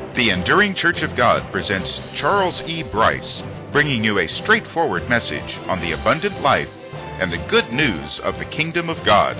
The Enduring Church of God presents Charles E. Bryce, bringing you a straightforward message on the abundant life and the good news of the kingdom of God.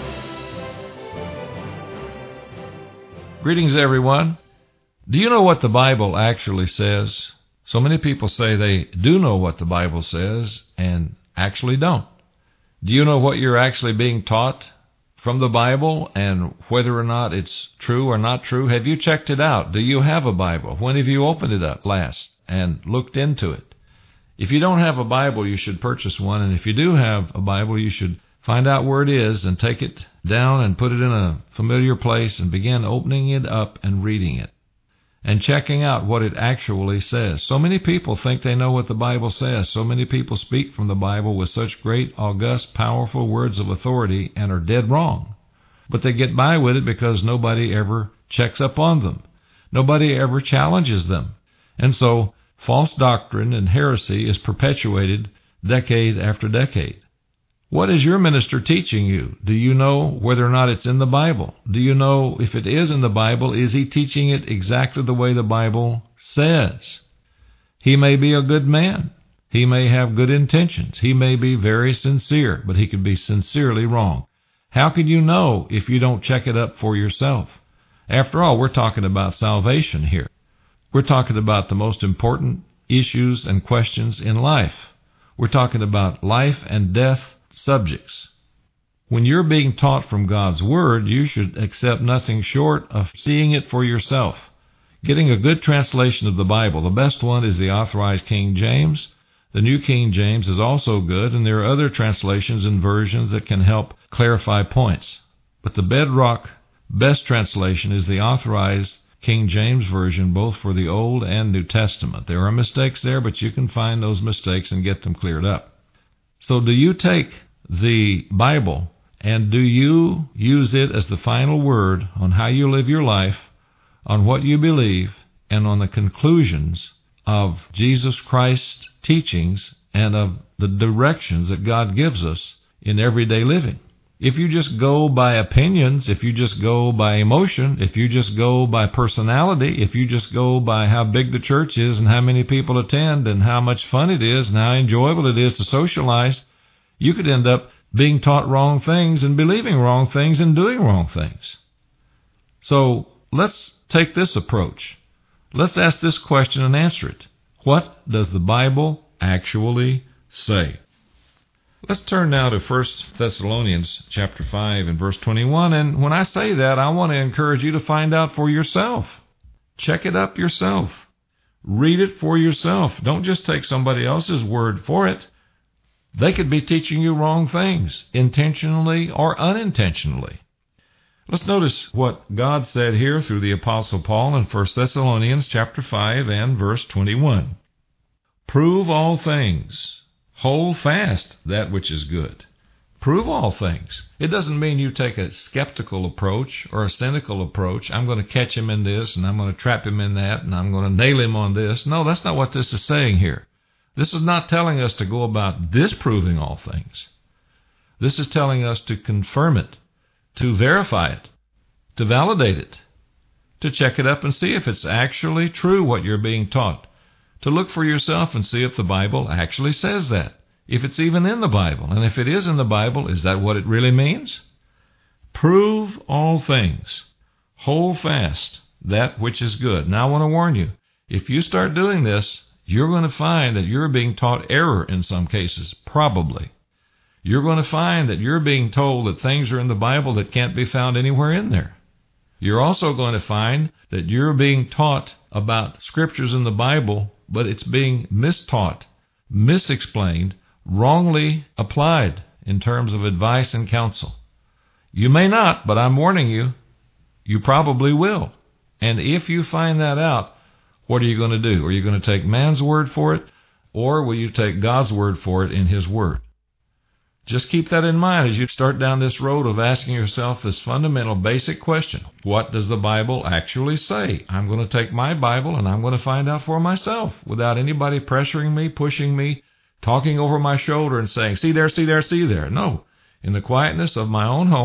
Greetings, everyone. Do you know what the Bible actually says? So many people say they do know what the Bible says and actually don't. Do you know what you're actually being taught from the Bible and whether or not it's true or not true? Have you checked it out? Do you have a Bible? When have you opened it up last and looked into it? If you don't have a Bible, you should purchase one. And if you do have a Bible, you should find out where it is and take it down and put it in a familiar place and begin opening it up and reading it and checking out what it actually says. So many people think they know what the Bible says. So many people speak from the Bible with such great, august, powerful words of authority and are dead wrong. But they get by with it because nobody ever checks up on them. Nobody ever challenges them. And so false doctrine and heresy is perpetuated decade after decade. What is your minister teaching you? Do you know whether or not it's in the Bible? Do you know if it is in the Bible, is he teaching it exactly the way the Bible says? He may be a good man. He may have good intentions. He may be very sincere, but he could be sincerely wrong. How can you know if you don't check it up for yourself? After all, we're talking about salvation here. We're talking about the most important issues and questions in life. We're talking about life and death subjects. When you're being taught from God's Word, you should accept nothing short of seeing it for yourself. Getting a good translation of the Bible. The best one is the Authorized King James. The New King James is also good, and there are other translations and versions that can help clarify points. But the bedrock best translation is the Authorized King James Version, both for the Old and New Testament. There are mistakes there, but you can find those mistakes and get them cleared up. So do you take the Bible and do you use it as the final word on how you live your life, on what you believe, and on the conclusions of Jesus Christ's teachings and of the directions that God gives us in everyday living? If you just go by opinions, if you just go by emotion, if you just go by personality, if you just go by how big the church is and how many people attend and how much fun it is and how enjoyable it is to socialize, you could end up being taught wrong things and believing wrong things and doing wrong things. So let's take this approach. Let's ask this question and answer it. What does the Bible actually say? Let's turn now to 1 Thessalonians chapter 5 and verse 21. And when I say that, I want to encourage you to find out for yourself. Check it up yourself. Read it for yourself. Don't just take somebody else's word for it. They could be teaching you wrong things, intentionally or unintentionally. Let's notice what God said here through the Apostle Paul in 1 Thessalonians chapter 5 and verse 21. Prove all things. Hold fast that which is good. Prove all things. It doesn't mean you take a skeptical approach or a cynical approach. I'm going to catch him in this and I'm going to trap him in that and I'm going to nail him on this. No, that's not what this is saying here. This is not telling us to go about disproving all things. This is telling us to confirm it, to verify it, to validate it, to check it up and see if it's actually true what you're being taught. To look for yourself and see if the Bible actually says that, if it's even in the Bible. And if it is in the Bible, is that what it really means? Prove all things. Hold fast that which is good. Now I want to warn you, if you start doing this, you're going to find that you're being taught error in some cases, probably. You're going to find that you're being told that things are in the Bible that can't be found anywhere in there. You're also going to find that you're being taught about scriptures in the Bible, but it's being mistaught, misexplained, wrongly applied in terms of advice and counsel. You may not, but I'm warning you, you probably will. And if you find that out, what are you going to do? Are you going to take man's word for it, or will you take God's word for it in His word? Just keep that in mind as you start down this road of asking yourself this fundamental basic question. What does the Bible actually say? I'm going to take my Bible and I'm going to find out for myself without anybody pressuring me, pushing me, talking over my shoulder and saying, see there, see there, see there. No. In the quietness of my own home,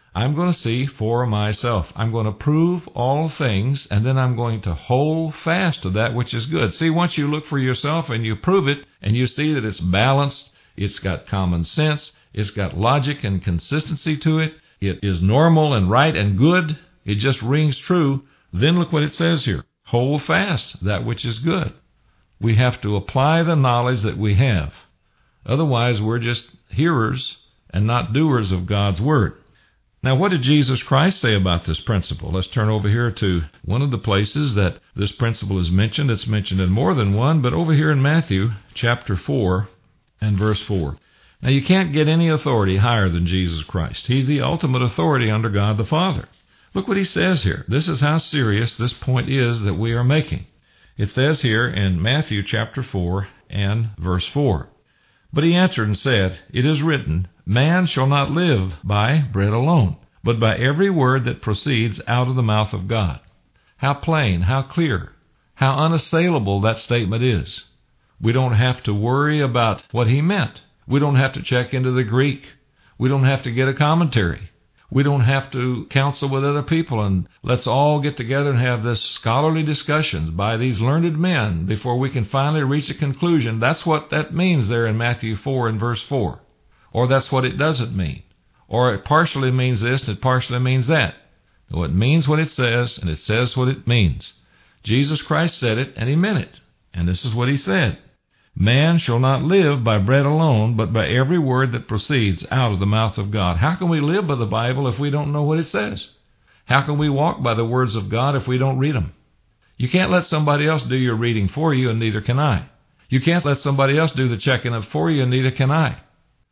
I'm going to see for myself. I'm going to prove all things, and then I'm going to hold fast to that which is good. See, once you look for yourself and you prove it, and you see that it's balanced, it's got common sense, it's got logic and consistency to it, it is normal and right and good, it just rings true, then look what it says here. Hold fast that which is good. We have to apply the knowledge that we have. Otherwise, we're just hearers and not doers of God's word. Now, what did Jesus Christ say about this principle? Let's turn over here to one of the places that this principle is mentioned. It's mentioned in more than one, but over here in Matthew chapter 4 and verse 4. Now, you can't get any authority higher than Jesus Christ. He's the ultimate authority under God the Father. Look what he says here. This is how serious this point is that we are making. It says here in Matthew chapter 4 and verse 4. But he answered and said, It is written, Man shall not live by bread alone, but by every word that proceeds out of the mouth of God. How plain, how clear, how unassailable that statement is. We don't have to worry about what he meant. We don't have to check into the Greek. We don't have to get a commentary. We don't have to counsel with other people and let's all get together and have this scholarly discussions by these learned men before we can finally reach a conclusion. That's what that means there in Matthew 4 and verse 4. Or that's what it doesn't mean. Or it partially means this and it partially means that. No, it means what it says and it says what it means. Jesus Christ said it and he meant it. And this is what he said. Man shall not live by bread alone, but by every word that proceeds out of the mouth of God. How can we live by the Bible if we don't know what it says? How can we walk by the words of God if we don't read them? You can't let somebody else do your reading for you, and neither can I. You can't let somebody else do the checking up for you, and neither can I.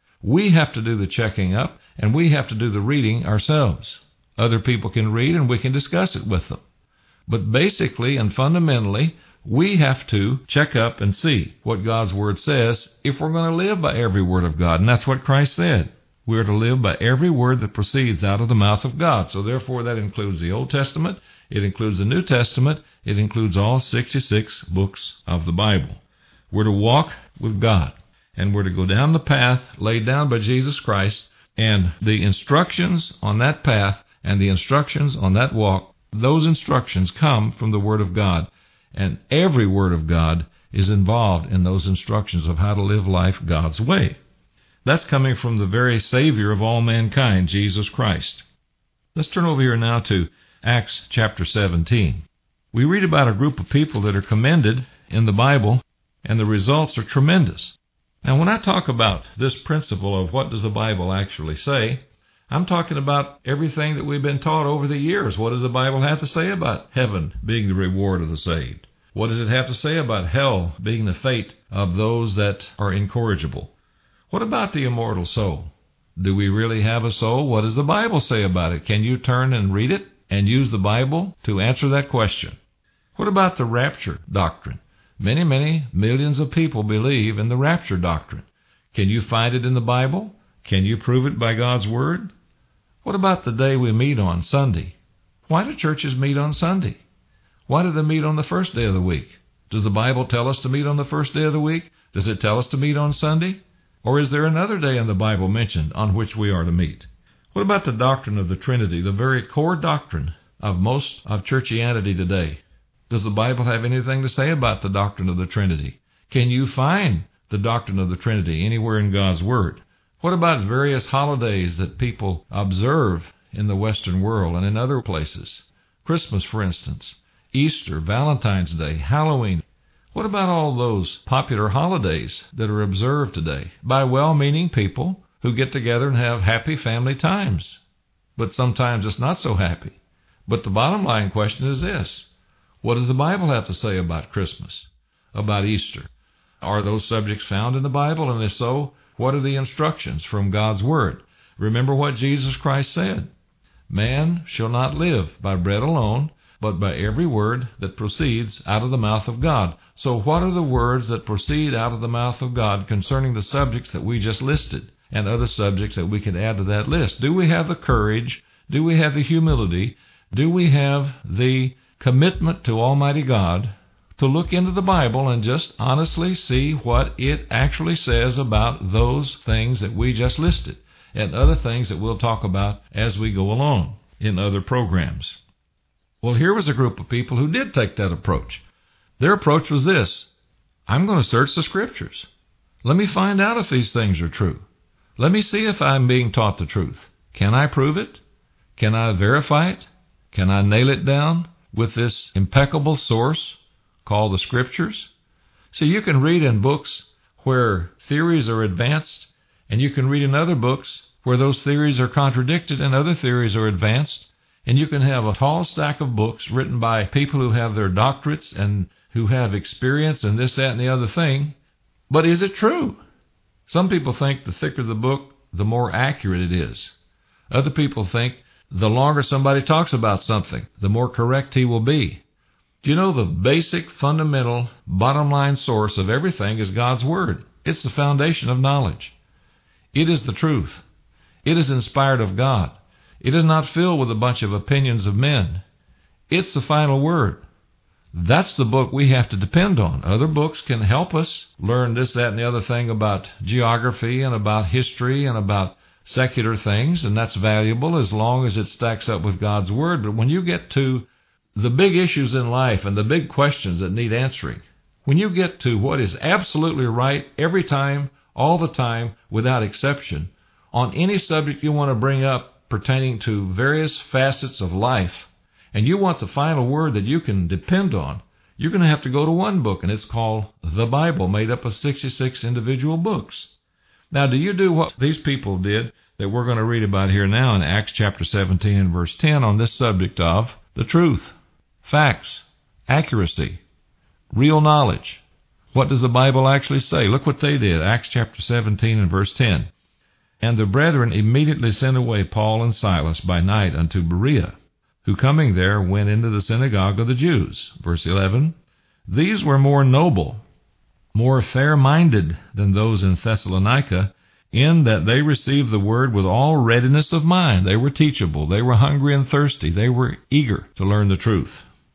We have to do the checking up, and we have to do the reading ourselves. Other people can read, and we can discuss it with them. But basically and fundamentally, we have to check up and see what God's word says if we're going to live by every word of God. And that's what Christ said. We are to live by every word that proceeds out of the mouth of God. So therefore that includes the Old Testament, it includes the New Testament, it includes all 66 books of the Bible. We're to walk with God, and we're to go down the path laid down by Jesus Christ, and the instructions on that path and the instructions on that walk, those instructions come from the Word of God. And every word of God is involved in those instructions of how to live life God's way. That's coming from the very Savior of all mankind, Jesus Christ. Let's turn over here now to Acts chapter 17. We read about a group of people that are commended in the Bible, and the results are tremendous. Now, when I talk about this principle of what does the Bible actually say, I'm talking about everything that we've been taught over the years. What does the Bible have to say about heaven being the reward of the saved? What does it have to say about hell being the fate of those that are incorrigible? What about the immortal soul? Do we really have a soul? What does the Bible say about it? Can you turn and read it and use the Bible to answer that question? What about the rapture doctrine? Many, many millions of people believe in the rapture doctrine. Can you find it in the Bible? Can you prove it by God's Word? What about the day we meet on Sunday? Why do churches meet on Sunday? Why do they meet on the first day of the week? Does the Bible tell us to meet on the first day of the week? Does it tell us to meet on Sunday? Or is there another day in the Bible mentioned on which we are to meet? What about the doctrine of the Trinity, the very core doctrine of most of churchianity today? Does the Bible have anything to say about the doctrine of the Trinity? Can you find the doctrine of the Trinity anywhere in God's Word? What about various holidays that people observe in the Western world and in other places? Christmas, for instance, Easter, Valentine's Day, Halloween. What about all those popular holidays that are observed today by well-meaning people who get together and have happy family times? But sometimes it's not so happy. But the bottom line question is this. What does the Bible have to say about Christmas, about Easter? Are those subjects found in the Bible? And if so, what are the instructions from God's Word? Remember what Jesus Christ said. Man shall not live by bread alone, but by every word that proceeds out of the mouth of God. So what are the words that proceed out of the mouth of God concerning the subjects that we just listed and other subjects that we can add to that list? Do we have the courage? Do we have the humility? Do we have the commitment to Almighty God to look into the Bible and just honestly see what it actually says about those things that we just listed? and other things that we'll talk about as we go along in other programs. Well, here was a group of people who did take that approach. Their approach was this: I'm going to search the Scriptures. Let me find out if these things are true. Let me see if I'm being taught the truth. Can I prove it? Can I verify it? Can I nail it down with this impeccable source called the Scriptures? See, you can read in books where theories are advanced, and you can read in other books where those theories are contradicted and other theories are advanced, and you can have a tall stack of books written by people who have their doctorates and who have experience and this, that, and the other thing. But is it true? Some people think the thicker the book, the more accurate it is. Other people think the longer somebody talks about something, the more correct he will be. Do you know the basic, fundamental, bottom line source of everything is God's Word? It's the foundation of knowledge. It is the truth. It is inspired of God. It is not filled with a bunch of opinions of men. It's the final word. That's the book we have to depend on. Other books can help us learn this, that, and the other thing about geography and about history and about secular things, and that's valuable as long as it stacks up with God's Word. But when you get to the big issues in life and the big questions that need answering, when you get to what is absolutely right every time, all the time, without exception, on any subject you want to bring up pertaining to various facets of life, and you want the final word that you can depend on, you're going to have to go to one book, and it's called the Bible, made up of 66 individual books. Now, do you do what these people did that we're going to read about here now in Acts chapter 17 and verse 10 on this subject of the truth, facts, accuracy, real knowledge? What does the Bible actually say? Look what they did. Acts chapter 17 and verse 10. And the brethren immediately sent away Paul and Silas by night unto Berea, who coming there went into the synagogue of the Jews. Verse 11. These were more noble, more fair-minded than those in Thessalonica, in that they received the word with all readiness of mind. They were teachable. They were hungry and thirsty. They were eager to learn the truth.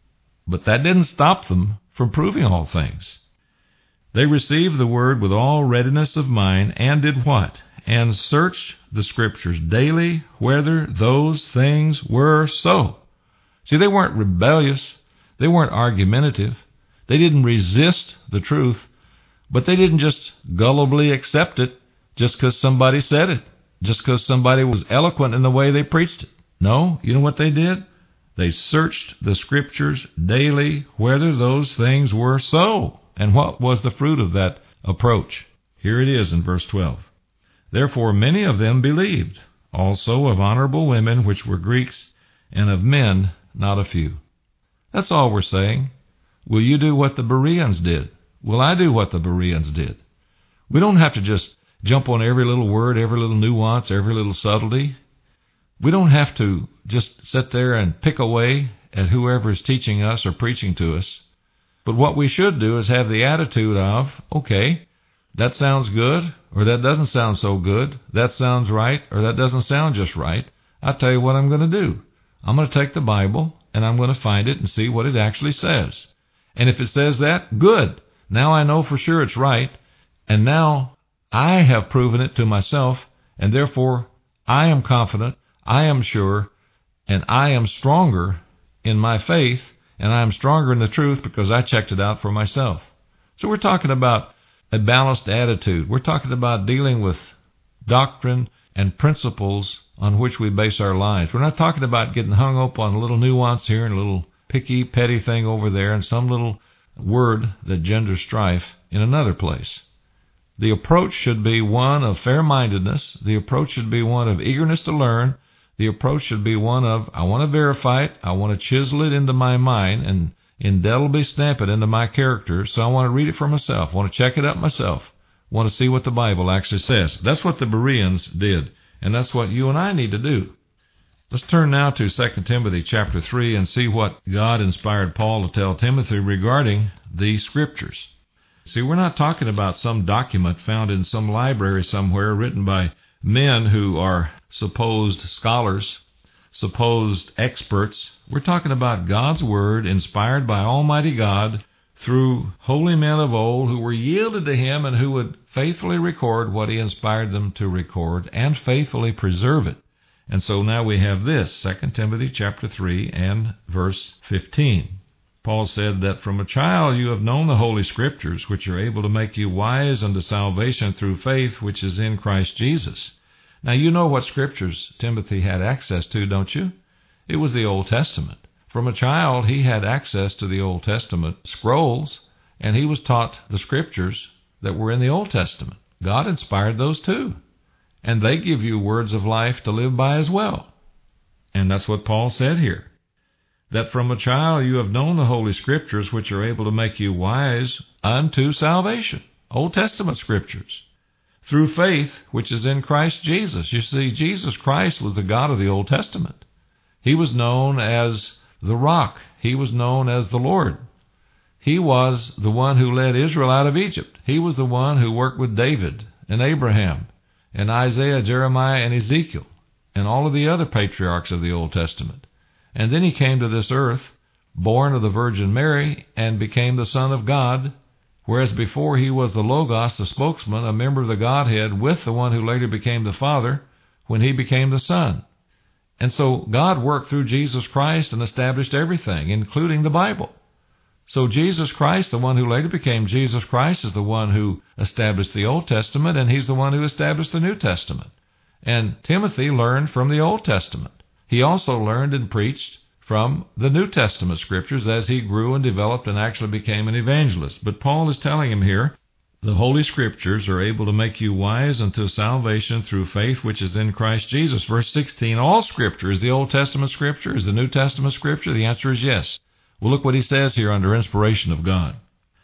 But that didn't stop them from proving all things. They received the word with all readiness of mind, and did what? And searched the Scriptures daily whether those things were so. See, they weren't rebellious. They weren't argumentative. They didn't resist the truth, but they didn't just gullibly accept it just because somebody said it, just because somebody was eloquent in the way they preached it. No, you know what they did? They searched the Scriptures daily whether those things were so. And what was the fruit of that approach? Here it is in verse 12. Therefore many of them believed, also of honorable women which were Greeks, and of men not a few. That's all we're saying. Will you do what the Bereans did? Will I do what the Bereans did? We don't have to just jump on every little word, every little nuance, every little subtlety. We don't have to just sit there and pick away at whoever is teaching us or preaching to us. But what we should do is have the attitude of, okay, that sounds good, or that doesn't sound so good. That sounds right, or that doesn't sound just right. I'll tell you what I'm going to do. I'm going to take the Bible, and I'm going to find it and see what it actually says. And if it says that, good. Now I know for sure it's right, and now I have proven it to myself, and therefore I am confident, I am sure, and I am stronger in my faith, and I am stronger in the truth because I checked it out for myself. So we're talking about a balanced attitude. We're talking about dealing with doctrine and principles on which we base our lives. We're not talking about getting hung up on a little nuance here and a little picky, petty thing over there and some little word that genders strife in another place. The approach should be one of fair-mindedness. The approach should be one of eagerness to learn. The approach should be one of, I want to verify it, I want to chisel it into my mind and indelibly stamp it into my character, so I want to read it for myself, I want to check it out myself, I want to see what the Bible actually says. That's what the Bereans did, and that's what you and I need to do. Let's turn now to 2 Timothy chapter 3 and see what God inspired Paul to tell Timothy regarding the Scriptures. See, we're not talking about some document found in some library somewhere written by men who are supposed scholars, supposed experts. We're talking about God's Word inspired by Almighty God through holy men of old who were yielded to Him and who would faithfully record what he inspired them to record and faithfully preserve it. And so now we have this, 2 Timothy chapter 3 and verse 15. Paul said that from a child you have known the Holy Scriptures, which are able to make you wise unto salvation through faith which is in Christ Jesus. Now you know what Scriptures Timothy had access to, don't you? It was the Old Testament. From a child he had access to the Old Testament scrolls, and he was taught the Scriptures that were in the Old Testament. God inspired those too. And they give you words of life to live by as well. And that's what Paul said here. That from a child you have known the Holy Scriptures, which are able to make you wise unto salvation. Old Testament Scriptures. Through faith, which is in Christ Jesus. You see, Jesus Christ was the God of the Old Testament. He was known as the Rock. He was known as the Lord. He was the one who led Israel out of Egypt. He was the one who worked with David and Abraham and Isaiah, Jeremiah, and Ezekiel, and all of the other patriarchs of the Old Testament. And then he came to this earth, born of the Virgin Mary, and became the Son of God, whereas before he was the Logos, the spokesman, a member of the Godhead, with the one who later became the Father, when he became the Son. And so God worked through Jesus Christ and established everything, including the Bible. So Jesus Christ, the one who later became Jesus Christ, is the one who established the Old Testament, and he's the one who established the New Testament. And Timothy learned from the Old Testament. He also learned and preached from the New Testament Scriptures as he grew and developed and actually became an evangelist. But Paul is telling him here, the Holy Scriptures are able to make you wise unto salvation through faith which is in Christ Jesus. Verse 16, all Scripture, is the Old Testament Scripture? Is the New Testament Scripture? The answer is yes. Well, look what he says here under inspiration of God.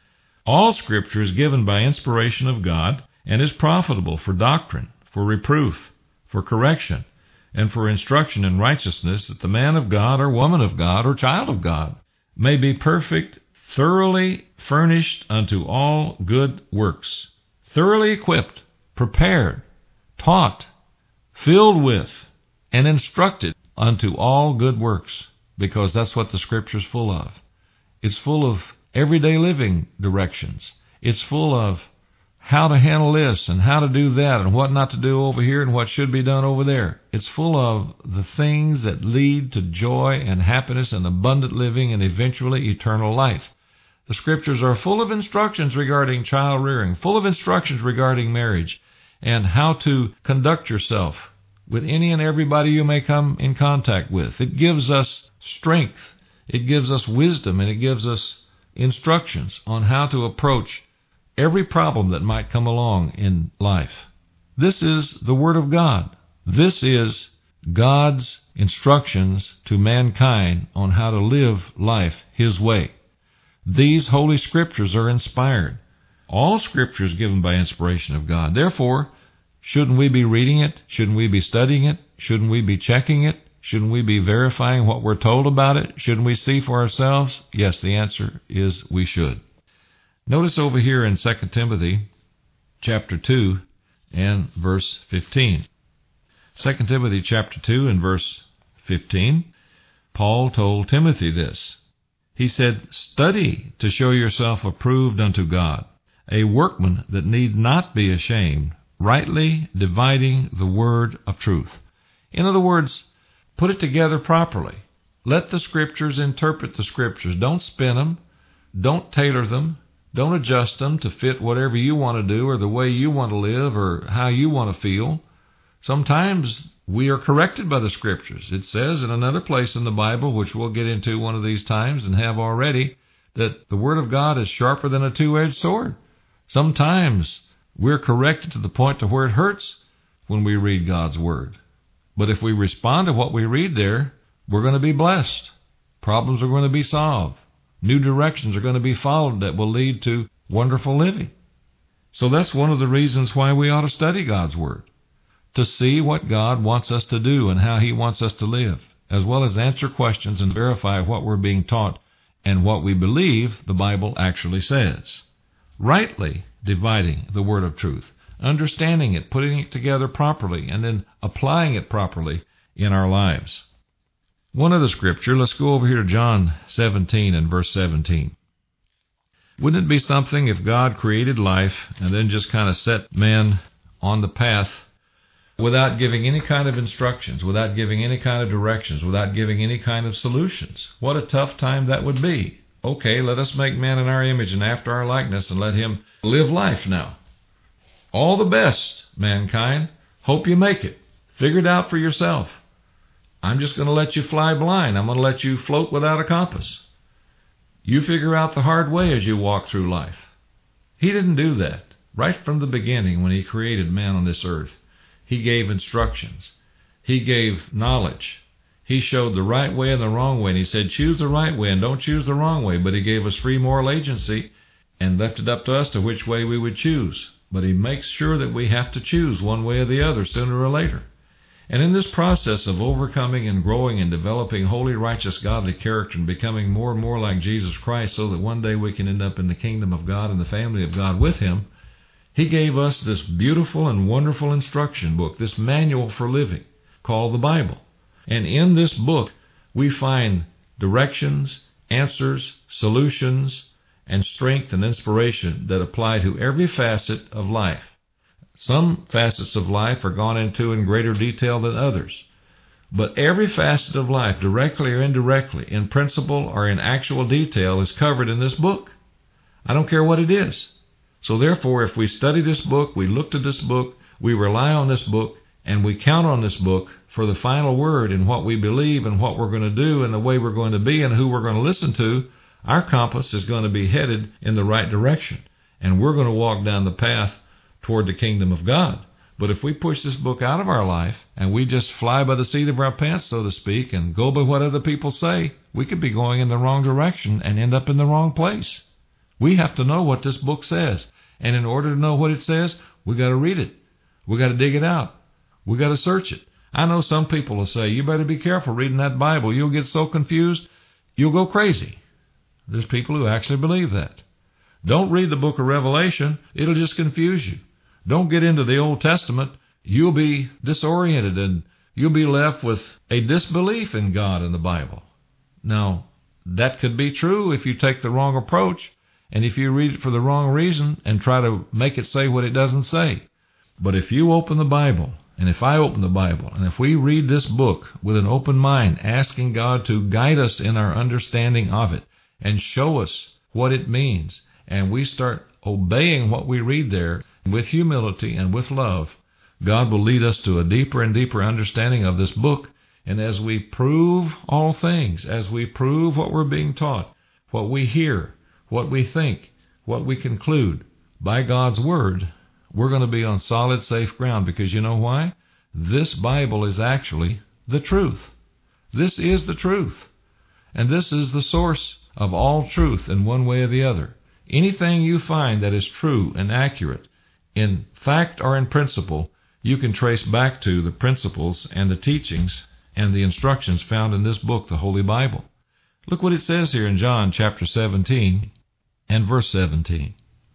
All Scripture is given by inspiration of God and is profitable for doctrine, for reproof, for correction, and for instruction in righteousness, that the man of God or woman of God or child of God may be perfect, thoroughly furnished unto all good works, thoroughly equipped, prepared, taught, filled with, and instructed unto all good works. Because that's what the Scripture's full of. It's full of everyday living directions. It's full of how to handle this and how to do that and what not to do over here and what should be done over there. It's full of the things that lead to joy and happiness and abundant living and eventually eternal life. The Scriptures are full of instructions regarding child rearing, full of instructions regarding marriage and how to conduct yourself with any and everybody you may come in contact with. It gives us strength, it gives us wisdom, and it gives us instructions on how to approach every problem that might come along in life. This is the Word of God. This is God's instructions to mankind on how to live life His way. These Holy Scriptures are inspired. All Scripture is given by inspiration of God. Therefore, shouldn't we be reading it? Shouldn't we be studying it? Shouldn't we be checking it? Shouldn't we be verifying what we're told about it? Shouldn't we see for ourselves? Yes, the answer is we should. Notice over here in 2 Timothy chapter 2 and verse 15. 2 Timothy chapter 2 and verse 15, Paul told Timothy this. He said, study to show yourself approved unto God, a workman that need not be ashamed, rightly dividing the word of truth. In other words, put it together properly. Let the Scriptures interpret the Scriptures. Don't spin them. Don't tailor them. Don't adjust them to fit whatever you want to do or the way you want to live or how you want to feel. Sometimes we are corrected by the Scriptures. It says in another place in the Bible, which we'll get into one of these times and have already, that the Word of God is sharper than a two-edged sword. Sometimes we're corrected to the point to where it hurts when we read God's Word. But if we respond to what we read there, we're going to be blessed. Problems are going to be solved. New directions are going to be followed that will lead to wonderful living. So that's one of the reasons why we ought to study God's Word, to see what God wants us to do and how He wants us to live, as well as answer questions and verify what we're being taught and what we believe the Bible actually says. Rightly dividing the word of truth, understanding it, putting it together properly, and then applying it properly in our lives. One other scripture, let's go over here to John 17 and verse 17. Wouldn't it be something if God created life and then just kind of set man on the path without giving any kind of instructions, without giving any kind of directions, without giving any kind of solutions? What a tough time that would be. Okay, let us make man in our image and after our likeness and let him live life now. All the best, mankind. Hope you make it. Figure it out for yourself. I'm just going to let you fly blind. I'm going to let you float without a compass. You figure out the hard way as you walk through life. He didn't do that. Right from the beginning, when he created man on this earth, he gave instructions. He gave knowledge. He showed the right way and the wrong way, and he said, choose the right way and don't choose the wrong way. But he gave us free moral agency and left it up to us to which way we would choose. But he makes sure that we have to choose one way or the other sooner or later. And in this process of overcoming and growing and developing holy, righteous, godly character and becoming more and more like Jesus Christ so that one day we can end up in the kingdom of God and the family of God with him, he gave us this beautiful and wonderful instruction book, this manual for living called the Bible. And in this book, we find directions, answers, solutions, and strength and inspiration that apply to every facet of life. Some facets of life are gone into in greater detail than others. But every facet of life, directly or indirectly, in principle or in actual detail, is covered in this book. I don't care what it is. So therefore, if we study this book, we look to this book, we rely on this book, and we count on this book for the final word in what we believe and what we're going to do and the way we're going to be and who we're going to listen to, our compass is going to be headed in the right direction. And we're going to walk down the path toward the kingdom of God. But if we push this book out of our life and we just fly by the seat of our pants, so to speak, and go by what other people say, we could be going in the wrong direction and end up in the wrong place. We have to know what this book says. And in order to know what it says, we got to read it. We got to dig it out. We got to search it. I know some people will say, you better be careful reading that Bible. You'll get so confused, you'll go crazy. There's people who actually believe that. Don't read the book of Revelation. It'll just confuse you. Don't get into the Old Testament. You'll be disoriented and you'll be left with a disbelief in God and the Bible. Now, that could be true if you take the wrong approach and if you read it for the wrong reason and try to make it say what it doesn't say. But if you open the Bible, and if I open the Bible, and if we read this book with an open mind, asking God to guide us in our understanding of it and show us what it means, and we start obeying what we read there with humility and with love, God will lead us to a deeper and deeper understanding of this book. And as we prove all things, as we prove what we're being taught, what we hear, what we think, what we conclude by God's Word, we're going to be on solid, safe ground. Because you know why? This Bible is actually the truth. This is the truth. And this is the source of all truth in one way or the other. Anything you find that is true and accurate, in fact or in principle, you can trace back to the principles and the teachings and the instructions found in this book, the Holy Bible. Look what it says here in John chapter 17 and verse 17.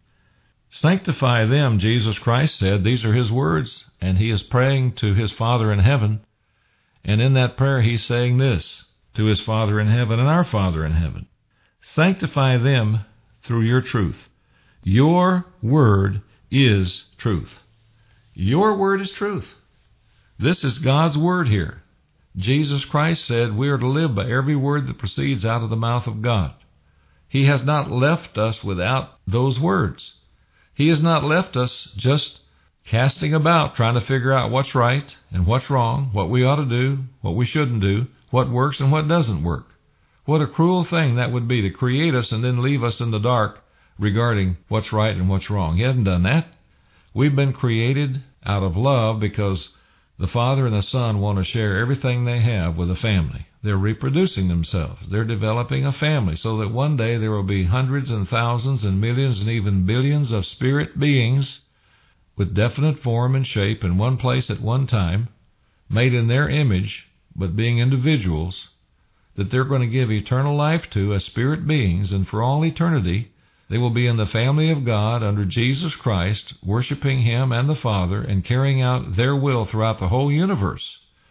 Sanctify them, Jesus Christ said. These are his words, and he is praying to his Father in heaven. And in that prayer, he's saying this to his Father in heaven and our Father in heaven. Sanctify them through your truth. Your word is truth. Your word is truth. This is God's word here. Jesus Christ said we are to live by every word that proceeds out of the mouth of God. He has not left us without those words. He has not left us just casting about, trying to figure out what's right and what's wrong, what we ought to do, what we shouldn't do, what works and what doesn't work. What a cruel thing that would be, to create us and then leave us in the dark regarding what's right and what's wrong. He hasn't done that. We've been created out of love because the Father and the Son want to share everything they have with a family. They're reproducing themselves. They're developing a family so that one day there will be hundreds and thousands and millions and even billions of spirit beings with definite form and shape in one place at one time, made in their image, but being individuals, that they're going to give eternal life to as spirit beings, and for all eternity they will be in the family of God under Jesus Christ, worshiping him and the Father and carrying out their will throughout the whole universe.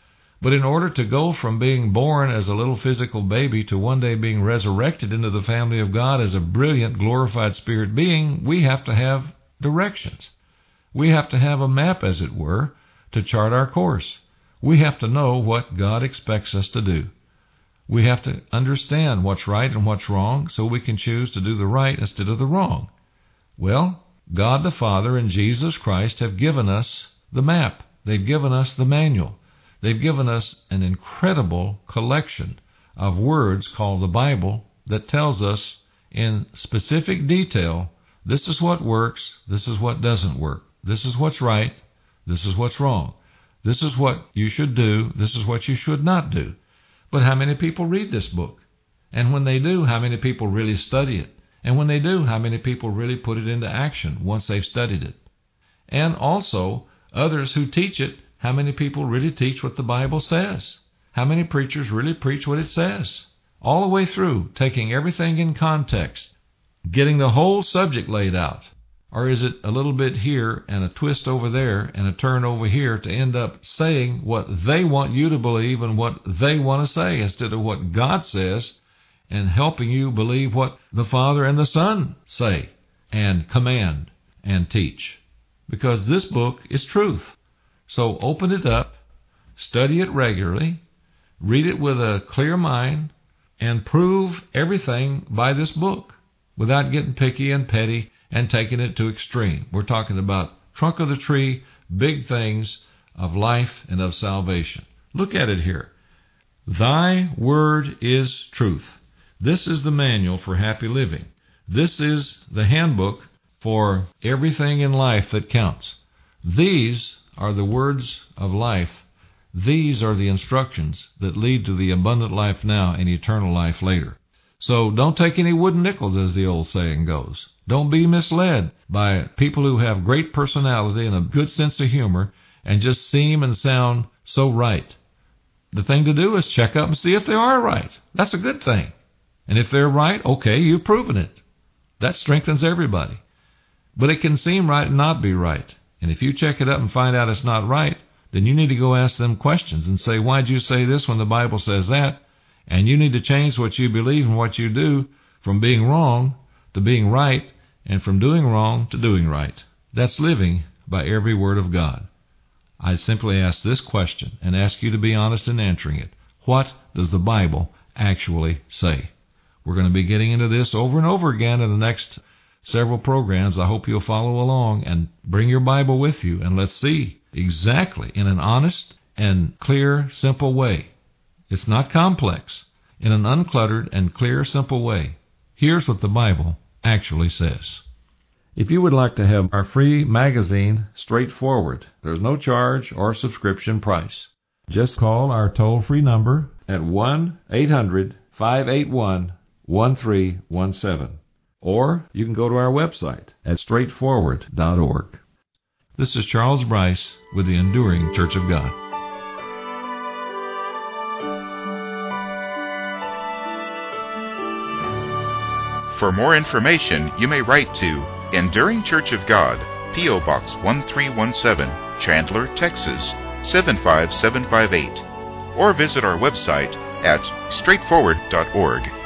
But in order to go from being born as a little physical baby to one day being resurrected into the family of God as a brilliant, glorified spirit being, we have to have directions. We have to have a map, as it were, to chart our course. We have to know what God expects us to do. We have to understand what's right and what's wrong so we can choose to do the right instead of the wrong. Well, God the Father and Jesus Christ have given us the map. They've given us the manual. They've given us an incredible collection of words called the Bible that tells us in specific detail, this is what works, this is what doesn't work, this is what's right, this is what's wrong, this is what you should do, this is what you should not do. But how many people read this book? And when they do, how many people really study it? And when they do, how many people really put it into action once they've studied it? And also, others who teach it, how many people really teach what the Bible says? How many preachers really preach what it says? All the way through, taking everything in context, getting the whole subject laid out. Or is it a little bit here and a twist over there and a turn over here to end up saying what they want you to believe and what they want to say instead of what God says, and helping you believe what the Father and the Son say and command and teach? Because this book is truth. So open it up, study it regularly, read it with a clear mind, and prove everything by this book without getting picky and petty and taking it to extreme. We're talking about trunk of the tree, big things of life and of salvation. Look at it here. Thy word is truth. This is the manual for happy living. This is the handbook for everything in life that counts. These are the words of life. These are the instructions that lead to the abundant life now and eternal life later. So don't take any wooden nickels, as the old saying goes. Don't be misled by people who have great personality and a good sense of humor and just seem and sound so right. The thing to do is check up and see if they are right. That's a good thing. And if they're right, okay, you've proven it. That strengthens everybody. But it can seem right and not be right. And if you check it up and find out it's not right, then you need to go ask them questions and say, why'd you say this when the Bible says that? And you need to change what you believe and what you do from being wrong to being right, and from doing wrong to doing right. That's living by every word of God. I simply ask this question and ask you to be honest in answering it. What does the Bible actually say? We're going to be getting into this over and over again in the next several programs. I hope you'll follow along and bring your Bible with you, and let's see exactly in an honest and clear, simple way. It's not complex. In an uncluttered and clear, simple way. Here's what the Bible actually says. If you would like to have our free magazine straightforward, there's no charge or subscription price. Just call our toll-free number at 1-800-581-1317. Or you can go to our website at straightforward.org. This is Charles Bryce with the Enduring Church of God. For more information, you may write to Enduring Church of God, P.O. Box 1317, Chandler, Texas 75758, or visit our website at straightforward.org.